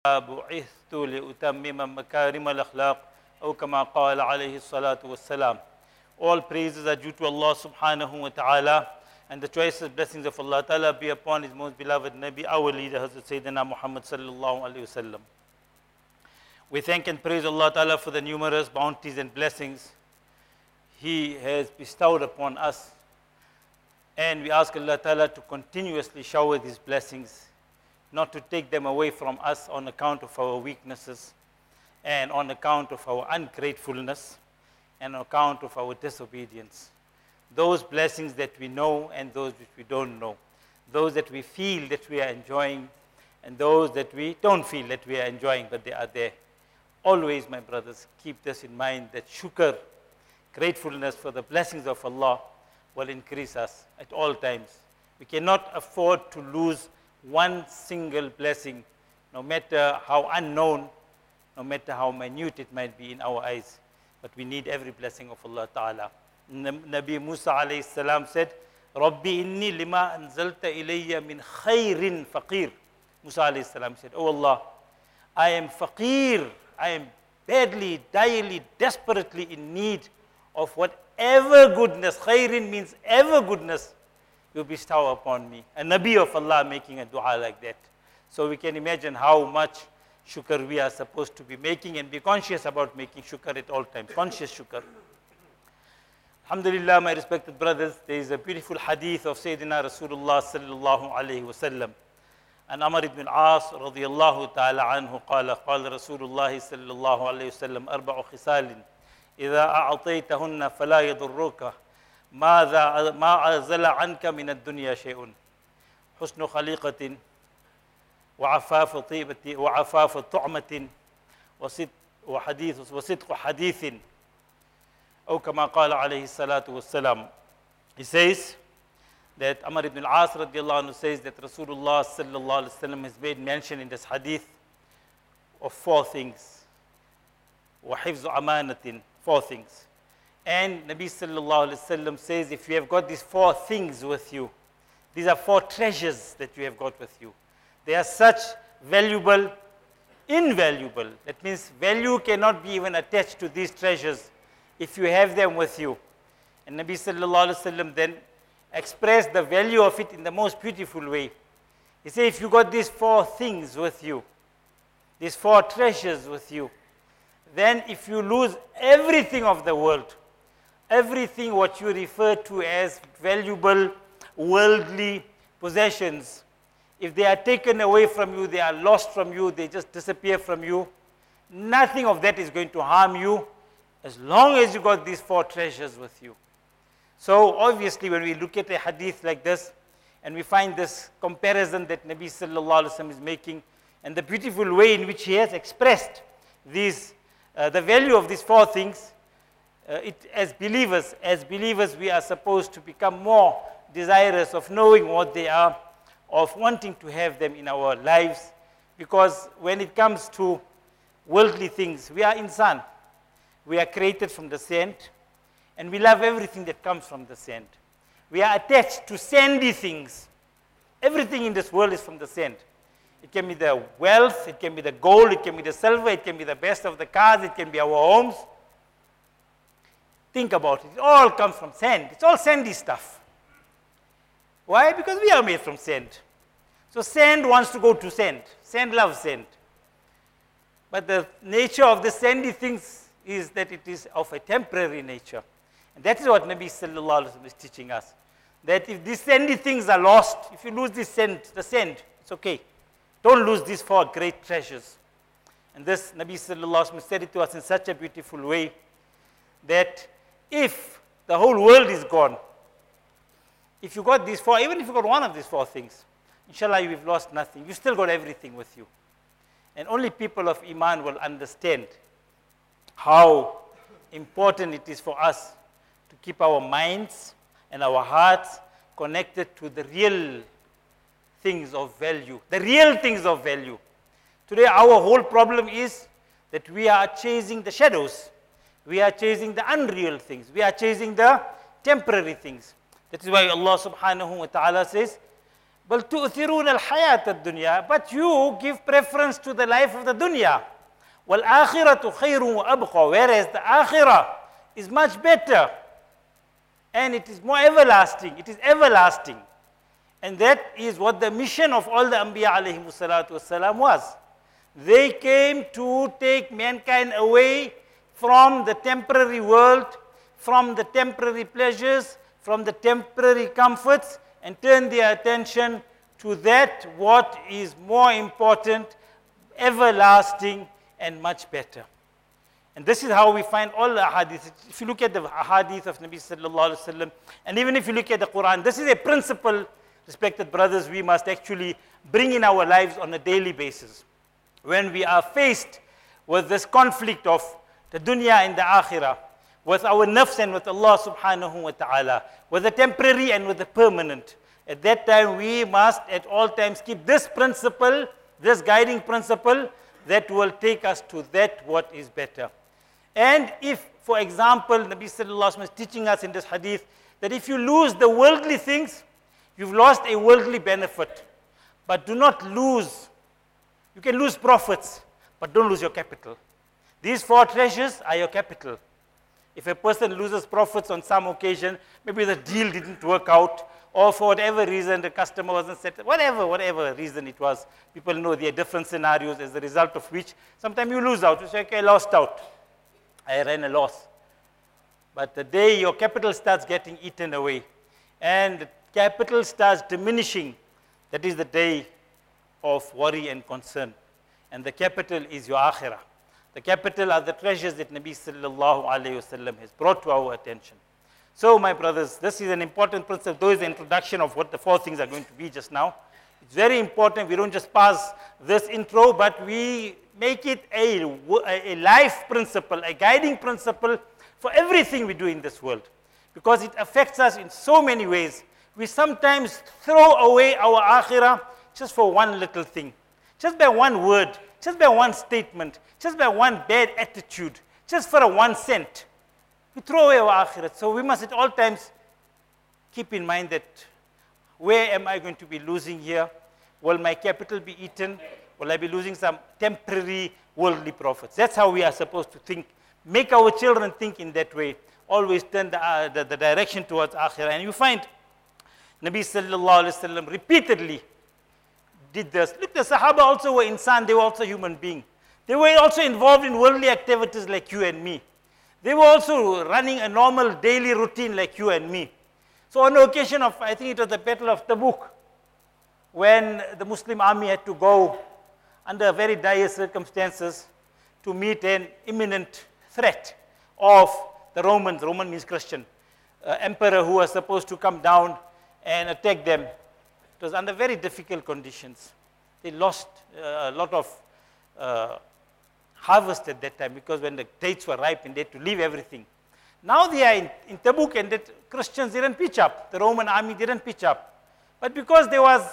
بعثت لأتمم مكارم الأخلاق أو كما قال عليه الصلاة والسلام. All praises are due to Allah subhanahu wa ta'ala, and the choicest blessings of Allah ta'ala be upon His most beloved Nabi, our leader, Hazrat Sayyidina Muhammad sallallahu alayhi wa sallam. We thank and praise Allah ta'ala for the numerous bounties and blessings He has bestowed upon us, and we ask Allah ta'ala to continuously shower these blessings, not to take them away from us on account of our weaknesses and on account of our ungratefulness and on account of our disobedience. Those blessings that we know and those which we don't know, those that we feel that we are enjoying and those that we don't feel that we are enjoying, but they are there. Always, my brothers, keep this in mind, that shukr, gratefulness for the blessings of Allah, will increase us at all times. We cannot afford to lose one single blessing, no matter how unknown, no matter how minute it might be in our eyes. But we need every blessing of Allah Ta'ala. Nabi Musa alayhi salam said, Rabbi inni lima anzalta ilayya min khairin faqir. Musa alayhi salam said, Oh Allah, I am faqir, I am badly, direly, desperately in need of whatever goodness, khairin means ever goodness, you bestow upon me. A Nabi of Allah making a dua like that. So we can imagine how much shukr we are supposed to be making, and be conscious about making shukr at all times, conscious shukr. Alhamdulillah, my respected brothers, there is a beautiful hadith of Sayyidina Rasulullah sallallahu alayhi wa sallam. And Amr ibn al-As radiyallahu ta'ala anhu قال رسول الله صلى الله عليه وسلم أربع خصال إذا أعطيتهن فلا يضرك ما عزل عنك من الدنيا شيء حسن خليقة وعفاف طيبة وعفاف طعمة وصدق حديث أو كما قال عليه الصلاة والسلام. He says that Amr ibn al-As radiallahu anhu says that Rasulullah sallallahu alaihi wasallam has made mention in this hadith of four things. وحفظ أمانة, four things. And Nabi sallallahu alaihi wasallam says, if you have got these four things with you, these are four treasures that you have got with you. They are such valuable, invaluable. That means value cannot be even attached to these treasures if you have them with you. And Nabi sallallahu alaihi wasallam then expressed the value of it in the most beautiful way. He said, if you got these four things with you, these four treasures with you, then if you lose everything of the world, everything what you refer to as valuable worldly possessions, if they are taken away from you, they are lost from you, they just disappear from you, nothing of that is going to harm you as long as you got these four treasures with you. So obviously when we look at a hadith like this and we find this comparison that Nabi sallallahu alaihi wasallam is making and the beautiful way in which he has expressed these the value of these four things, as believers we are supposed to become more desirous of knowing what they are, of wanting to have them in our lives, because when it comes to worldly things, we are insan. We are created from the sand, and we love everything that comes from the sand. We are attached to sandy things. Everything in this world is from the sand. It can be the wealth, it can be the gold, it can be the silver, it can be the best of the cars, it can be our homes. Think about it. It all comes from sand. It's all sandy stuff. Why? Because we are made from sand. So sand wants to go to sand. Sand loves sand. But the nature of the sandy things is that it is of a temporary nature. And that is what Nabi sallallahu alaihi wasallam is teaching us. That if these sandy things are lost, if you lose this sand, the sand, it's okay. Don't lose these four great treasures. And this Nabi sallallahu alaihi wasallam said it to us in such a beautiful way that if the whole world is gone, if you got these four, even if you got one of these four things, inshallah you've lost nothing. You still got everything with you. And only people of Iman will understand how important it is for us to keep our minds and our hearts connected to the real things of value. The real things of value. Today our whole problem is that we are chasing the shadows. We are chasing the unreal things. We are chasing the temporary things. That is why Allah subhanahu wa ta'ala says, بل تؤثرون الحياة الدنيا, but you give preference to the life of the dunya. والآخرة خير وأبقى, whereas the akhirah is much better and it is more everlasting. It is everlasting. And that is what the mission of all the Anbiya alayhimu salatu wasalam was. They came to take mankind away from the temporary world, from the temporary pleasures, from the temporary comforts, and turn their attention to that what is more important, everlasting, and much better. And this is how we find all the ahadith. If you look at the ahadith of Nabi sallallahu alaihi wasallam, and even if you look at the Quran, this is a principle, respected brothers, we must actually bring in our lives on a daily basis. When we are faced with this conflict of the dunya and the akhirah, with our nafs and with Allah subhanahu wa ta'ala, with the temporary and with the permanent, at that time we must at all times keep this principle, this guiding principle, that will take us to that what is better. And if, for example, Nabi sallallahu alaihi wasallam is teaching us in this hadith that if you lose the worldly things, you've lost a worldly benefit. But do not lose, you can lose profits, but don't lose your capital. These 4 treasures are your capital. If a person loses profits on some occasion, maybe the deal didn't work out, or for whatever reason the customer wasn't set, whatever reason it was, people know there are different scenarios as a result of which sometimes you lose out. You say, okay, I lost out. I ran a loss. But the day your capital starts getting eaten away and the capital starts diminishing, that is the day of worry and concern. And the capital is your akhirah. The capital are the treasures that Nabi sallallahu alayhi wasallam has brought to our attention. So, my brothers, this is an important principle. Though is the introduction of what the 4 things are going to be just now. It's very important. We don't just pass this intro, but we make it a life principle, a guiding principle for everything we do in this world. Because it affects us in so many ways. We sometimes throw away our akhirah just for one little thing, just by one word, just by one statement, just by one bad attitude, just for a 1 cent. We throw away our akhirat. So we must at all times keep in mind that where am I going to be losing here? Will my capital be eaten? Will I be losing some temporary worldly profits? That's how we are supposed to think. Make our children think in that way. Always turn the direction towards akhirah. And you find Nabi sallallahu alayhi wa sallam repeatedly did this. Look, the Sahaba also were insan, they were also human beings. They were also involved in worldly activities like you and me. They were also running a normal daily routine like you and me. So on the occasion of, I think it was the Battle of Tabuk, when the Muslim army had to go under very dire circumstances to meet an imminent threat of the Romans, Roman means Christian, emperor who was supposed to come down and attack them. It was under very difficult conditions. They lost a lot of harvest at that time because when the dates were ripe and they had to leave everything. Now they are in Tabuk and the Christians didn't pitch up. The Roman army didn't pitch up. But because there was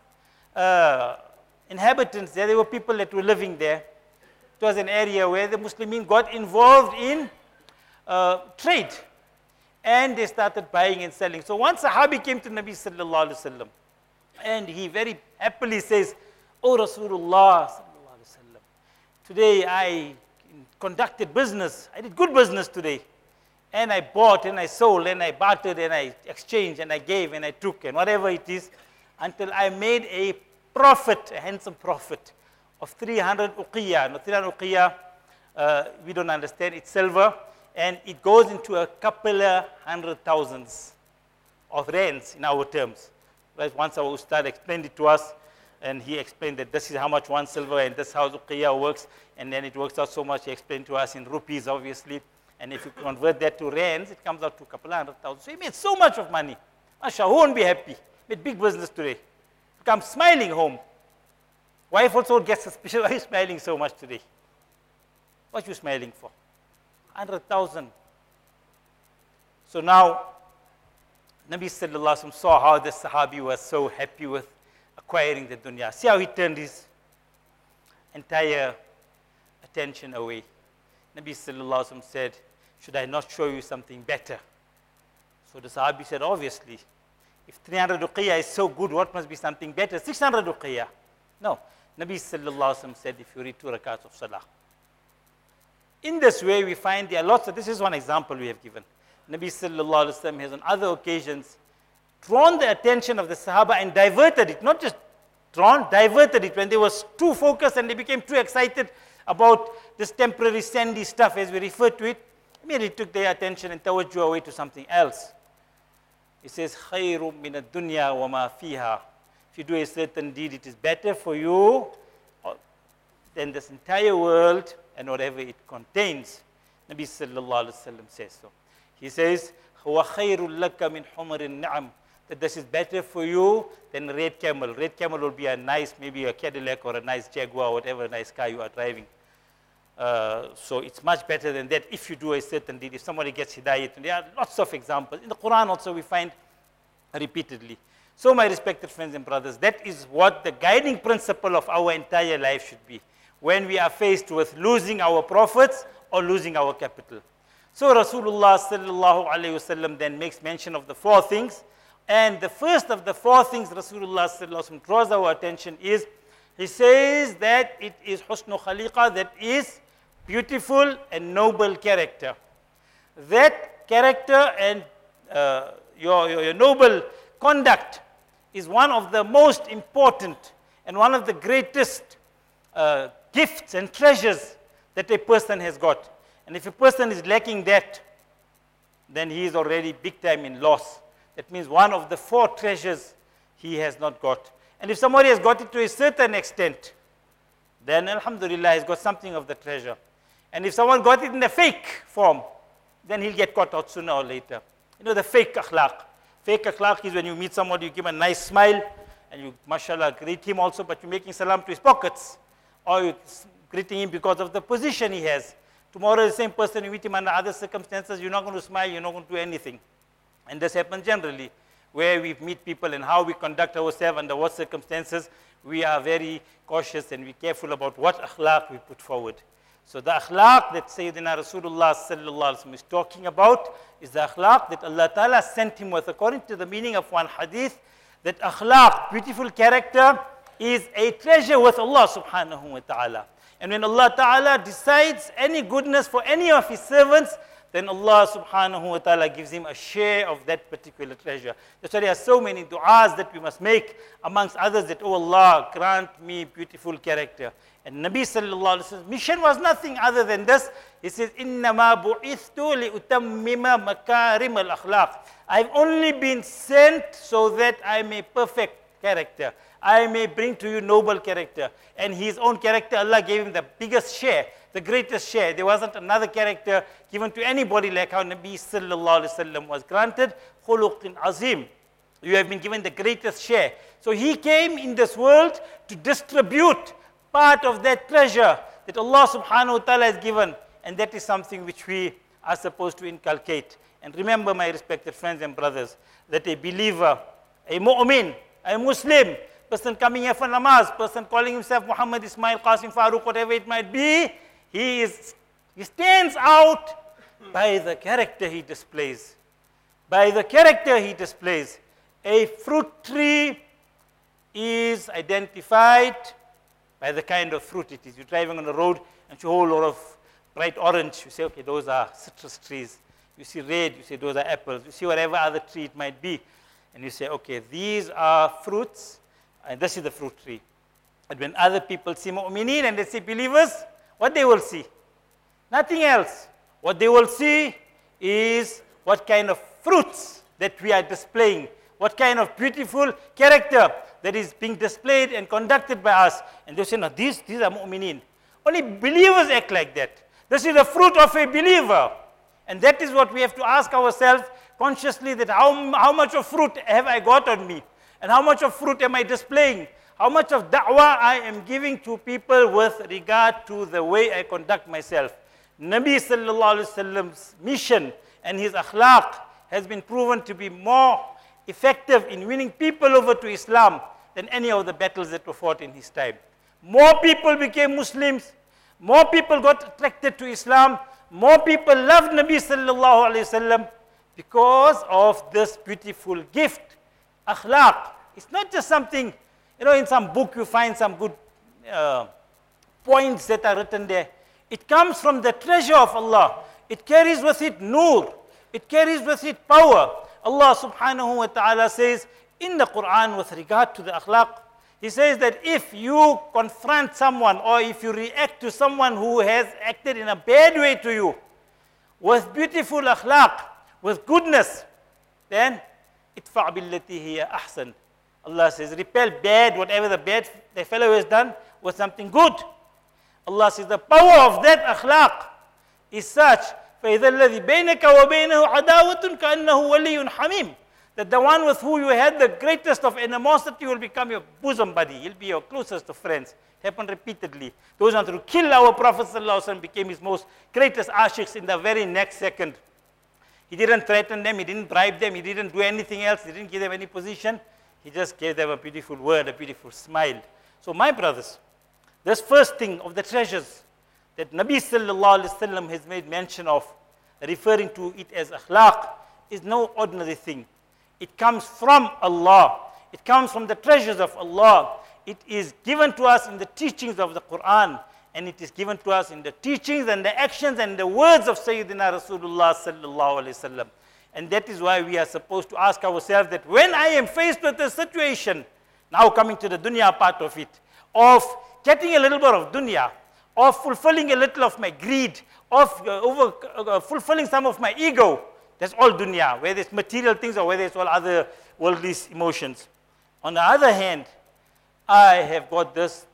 inhabitants there were people that were living there. It was an area where the Muslimin got involved in trade. And they started buying and selling. So one Sahabi came to Nabi sallallahu alaihi wasallam and he very happily says, "Oh Rasulullah, today I conducted business. I did good business today. And I bought and I sold and I bartered and I exchanged and I gave and I took and whatever it is until I made a profit, a handsome profit of 300 uqiyah. Now 300 uqiyah, we don't understand, it's silver and it goes into a couple of 100,000 of rands in our terms. Right? Once our ustad explained it to us, and he explained that this is how much 1 silver and this is how uqiyah works, and then it works out so much. He explained to us in rupees, obviously, and if you convert that to rands, it comes out to a couple of 100,000. So he made so much of money. Masha, who won't be happy? Made big business today. Come smiling home. Wife also gets suspicious. Why are you smiling so much today? What are you smiling for? 100,000. So now, Nabi sallallahu alaihi wasallam saw how the Sahabi was so happy with acquiring the dunya. See how he turned his entire attention away. Nabi sallallahu alaihi wasallam said, "Should I not show you something better?" So the Sahabi said, "Obviously, If 300 ruqiyah is so good, what must be something better? 600 ruqiyah. No. Nabi sallallahu alaihi wasallam said, if you read 2 rakats of salah. In this way, we find there are lots of, this is one example we have given. Nabi sallallahu alaihi wasallam has on other occasions drawn the attention of the Sahaba and diverted it, not just drawn, diverted it when they were too focused and they became too excited about this temporary sandy stuff as we refer to it, immediately took their attention and tawajjuh away to something else. He says, خَيْرٌ مِنَ الدُّنْيَا وَمَا فِيهَا. If you do a certain deed, it is better for you than this entire world and whatever it contains. Nabi sallallahu alaihi wasallam says so. He says, هُوَ خَيْرٌ لَكَ مِنْ حُمَرِ النَّعَمِ. That this is better for you than a red camel. Red camel will be a nice, maybe a Cadillac or a nice Jaguar, whatever nice car you are driving. So it's much better than that if you do a certain deed, if somebody gets hidayat. And there are lots of examples. In the Quran also we find repeatedly. So my respected friends and brothers, that is what the guiding principle of our entire life should be when we are faced with losing our profits or losing our capital. So Rasulullah sallallahu alayhi wasallam then makes mention of the 4 things. And the first of the 4 things Rasulullah sallallahu alayhi wasallam draws our attention is, he says that it is husnu khaliqa, that is beautiful and noble character. That character and your noble conduct is one of the most important and one of the greatest gifts and treasures that a person has got. And if a person is lacking that, then he is already big time in loss. That means one of the 4 treasures he has not got. And if somebody has got it to a certain extent, then alhamdulillah he's got something of the treasure. And if someone got it in the fake form, then he'll get caught out sooner or later. You know, the fake akhlaq. Fake akhlaq is when you meet somebody, you give him a nice smile, and you, mashallah, greet him also, but you're making salam to his pockets. Or you're greeting him because of the position he has. Tomorrow, the same person, you meet him under other circumstances, you're not going to smile, you're not going to do anything. And this happens generally, where we meet people and how we conduct ourselves, under what circumstances. We are very cautious and we're careful about what akhlaq we put forward. So the akhlaq that Sayyidina Rasulullah sallallahu alaihi wasallam is talking about is the akhlaq that Allah Ta'ala sent him with, according to the meaning of one hadith, that akhlaq, beautiful character, is a treasure with Allah subhanahu wa ta'ala. And when Allah Ta'ala decides any goodness for any of his servants, then Allah subhanahu wa ta'ala gives him a share of that particular treasure. That's why there are so many du'as that we must make, amongst others, that, oh Allah, grant me beautiful character. And Nabi sallallahu alaihi wasallam's mission was nothing other than this. He says, إِنَّمَا بُعِثْتُ لِأُتَمِّمَ مَكَارِمَ الْأَخْلَاقِ. I've only been sent so that I may perfect character. I may bring to you noble character. And his own character, Allah gave him the biggest share, the greatest share. There wasn't another character given to anybody like how Nabi sallallahu alaihi wasallam was granted. Khuluqin azim. You have been given the greatest share. So he came in this world to distribute part of that treasure that Allah subhanahu wa ta'ala has given. And that is something which we are supposed to inculcate. And remember, my respected friends and brothers, that a believer, a mu'min, a Muslim, person coming here for namaz, person calling himself Muhammad Ismail Qasim Farooq, whatever it might be, he stands out by the character he displays. By the character he displays. A fruit tree is identified by the kind of fruit it is. You're driving on the road and you see a whole lot of bright orange. You say, okay, those are citrus trees. You see red, you say those are apples. You see whatever other tree it might be. And you say, okay, these are fruits, and this is the fruit tree. And when other people see mu'mineen and they see believers, what they will see? Nothing else. What they will see is what kind of fruits that we are displaying, what kind of beautiful character that is being displayed and conducted by us. And they say, no, these are mu'mineen. Only believers act like that. This is the fruit of a believer. And that is what we have to ask ourselves consciously, that how much of fruit have I got on me? And how much of fruit am I displaying? How much of da'wah I am giving to people with regard to the way I conduct myself? Nabi sallallahu alaihi wasallam's mission and his akhlaq has been proven to be more effective in winning people over to Islam than any of the battles that were fought in his time. More people became Muslims, more people got attracted to Islam, more people loved Nabi sallallahu alaihi wasallam because of this beautiful gift Akhlaq. It's not just something, in some book you find some good points that are written there. It comes from the treasure of Allah. It carries with it nur. It carries with it power. Allah subhanahu wa ta'ala says in the Quran with regard to the akhlaq, He says that if you confront someone or if you react to someone who has acted in a bad way to you, with beautiful akhlaq, with goodness, then idfa' billati hiya ahsan. Allah says, repel bad, whatever the fellow has done, with something good. Allah says the power of that akhlaq is such, فَإِذَا الَّذِي بَيْنَكَ وَبَيْنَهُ عَدَاوَةٌ كَأَنَّهُ وَلِيٌّ حَمِيمٌ, that the one with who you had the greatest of animosity will become your bosom buddy. He'll be your closest of friends. It happened repeatedly. Those who wanted to kill our Prophet ﷺ became his most greatest ashiqs in the very next second. He didn't threaten them, he didn't bribe them, he didn't do anything else, he didn't give them any position. He just gave them a beautiful word, a beautiful smile. So my brothers, this first thing of the treasures that Nabi sallallahu alaihi wasallam has made mention of, referring to it as akhlaq, is no ordinary thing. It comes from Allah. It comes from the treasures of Allah. It is given to us in the teachings of the Quran, and it is given to us in the teachings and the actions and the words of Sayyidina Rasulullah sallallahu alaihi wasallam. And that is why we are supposed to ask ourselves that when I am faced with a situation, now coming to the dunya part of it, of getting a little bit of dunya, of fulfilling a little of my greed, of fulfilling some of my ego, that's all dunya, whether it's material things or whether it's all other worldly emotions. On the other hand, I have got this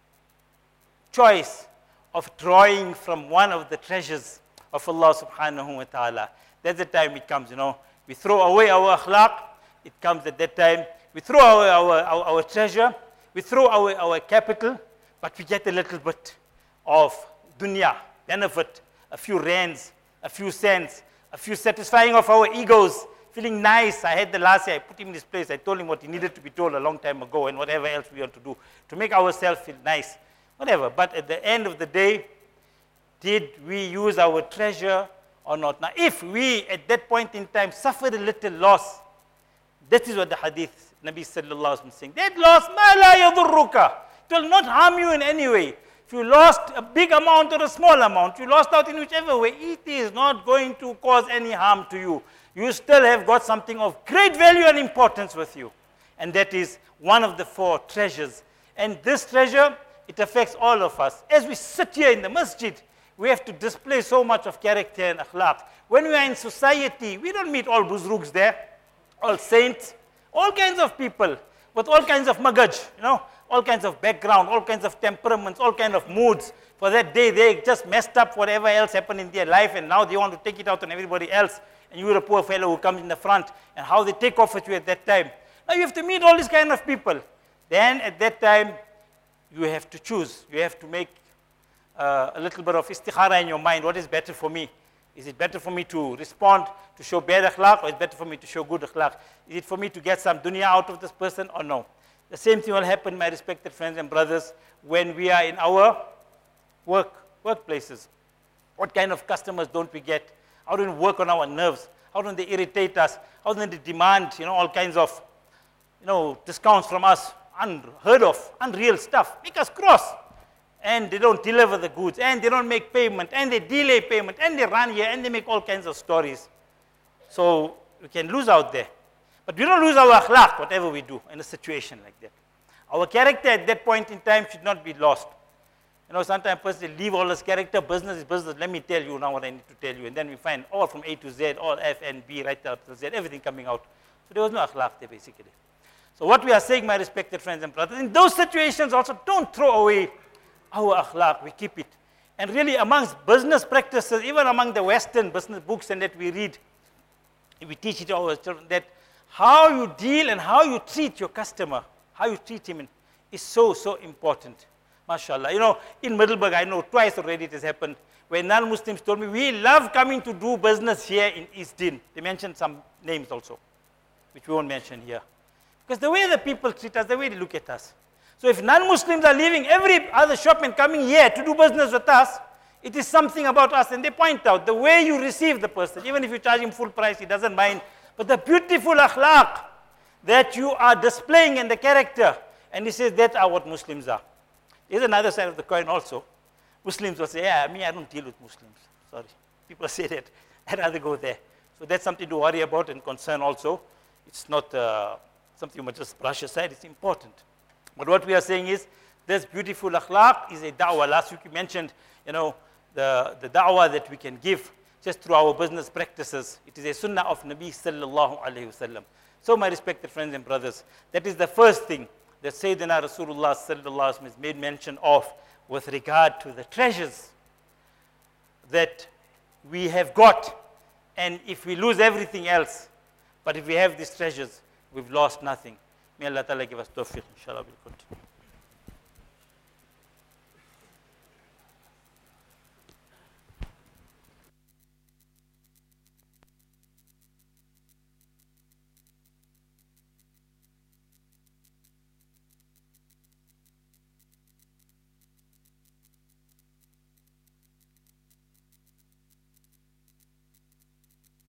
choice of drawing from one of the treasures of Allah subhanahu wa ta'ala. That's the time it comes, we throw away our akhlaq, it comes at that time, we throw away our treasure, we throw away our capital, but we get a little bit of dunya, benefit, a few rands, a few cents, a few satisfying of our egos, feeling nice. I had the last year, I put him in this place, I told him what he needed to be told a long time ago and whatever else we want to do to make ourselves feel nice, whatever. But at the end of the day, did we use our treasure or not? Now, if we at that point in time suffered a little loss, that is what the hadith, Nabi sallallahu alaihi wasallam is saying. That loss, ma la yadurruka, it will not harm you in any way. If you lost a big amount or a small amount, you lost out in whichever way, it is not going to cause any harm to you. You still have got something of great value and importance with you. And that is one of the four treasures. And this treasure, it affects all of us. As we sit here in the masjid, we have to display so much of character and akhlaq. When we are in society, we don't meet all buzrugs there, all saints, all kinds of people with all kinds of magaj, all kinds of background, all kinds of temperaments, all kinds of moods. For that day, they just messed up whatever else happened in their life, and now they want to take it out on everybody else. And you're a poor fellow who comes in the front, and how they take off at you at that time. Now you have to meet all these kind of people. Then at that time, you have to choose. You have to make a little bit of istikhara in your mind. What is better for me? Is it better for me to respond, to show bad akhlaq, or is it better for me to show good akhlaq? Is it for me to get some dunya out of this person or no? The same thing will happen, my respected friends and brothers, when we are in our workplaces. What kind of customers don't we get? How do we work on our nerves? How do they irritate us? How do they demand, all kinds of, discounts from us? Unheard of, unreal stuff. Make us cross. And they don't deliver the goods, and they don't make payment, and they delay payment, and they run here, and they make all kinds of stories. So we can lose out there. But we don't lose our akhlaq, whatever we do in a situation like that. Our character at that point in time should not be lost. Sometimes person leave all his character, business is business, let me tell you now what I need to tell you. And then we find all from A to Z, all F and B, right up to Z, everything coming out. So there was no akhlaq there basically. So what we are saying, my respected friends and brothers, in those situations also don't throw away our akhlaq, we keep it. And really amongst business practices, even among the Western business books and that we read, we teach it to our children that how you deal and how you treat your customer, how you treat him is so, so important. MashaAllah. In Middleburg, I know twice already it has happened, where non-Muslims told me, we love coming to do business here in East Din. They mentioned some names also, which we won't mention here. Because the way the people treat us, the way they look at us. So if non-Muslims are leaving every other shop and coming here to do business with us, it is something about us. And they point out the way you receive the person, even if you charge him full price, he doesn't mind. But the beautiful akhlaq, that you are displaying in the character. And he says that's what Muslims are. There's another side of the coin also. Muslims will say, yeah, I don't deal with Muslims. Sorry. People say that. I'd rather go there. So that's something to worry about and concern also. It's not something you must just brush aside. It's important. But what we are saying is, this beautiful akhlaq is a da'wah. Last week we mentioned, the da'wah that we can give just through our business practices. It is a sunnah of Nabi sallallahu alayhi wasallam. So my respected friends and brothers, that is the first thing that Sayyidina Rasulullah sallallahu alayhi wasallam has made mention of with regard to the treasures that we have got. And if we lose everything else, but if we have these treasures, we've lost nothing. May Allah Ta'ala give us tawfiq, inshallah we'll continue.